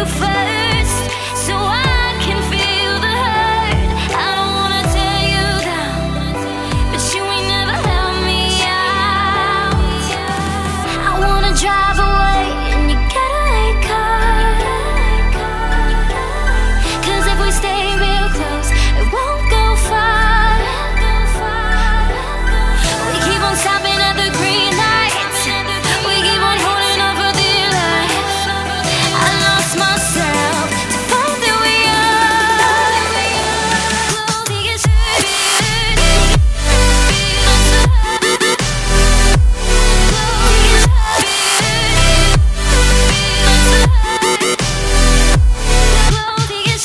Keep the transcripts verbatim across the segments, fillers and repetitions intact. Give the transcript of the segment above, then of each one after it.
you first, so I can feel the hurt. I don't wanna tear you down, but you ain't never helped me out. I wanna drive away and you gotta wake up, 'cause if we stay real close, it won't go far. We keep on stopping at the green lights, we keep on holding on for dear life. I lost myself to find that we are. Clothing is hurting. Clothing is hurting. Clothing is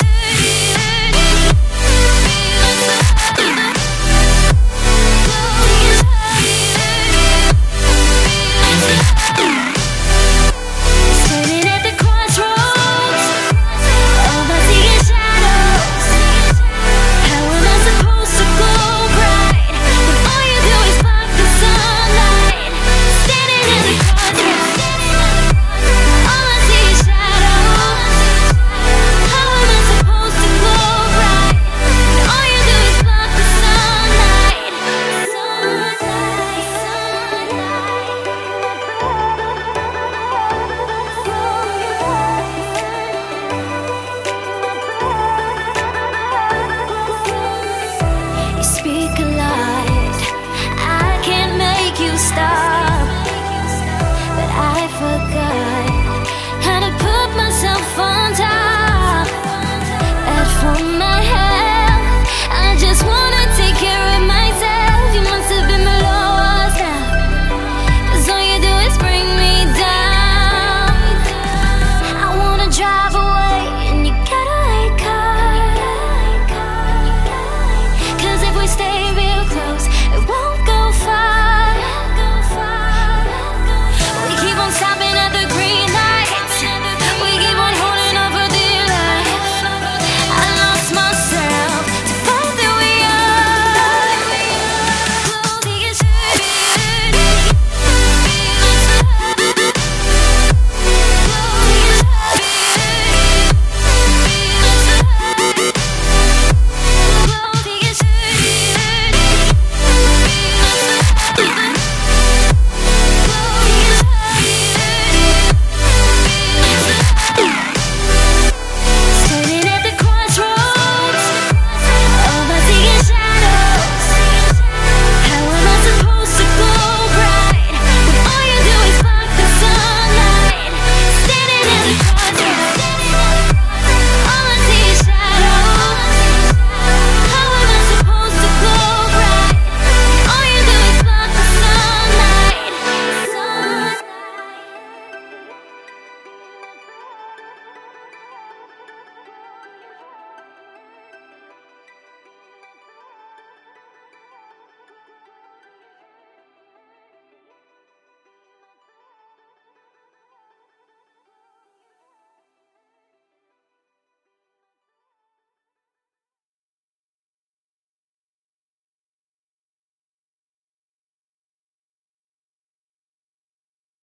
standing at the crossroads, all I see is shadows. How am I supposed to go right when all you do is block the sunlight? Standing at the crossroads, all I see is shadows. How am I supposed to go right when all you do is block the sunlight? Sunlight, sunlight. You speak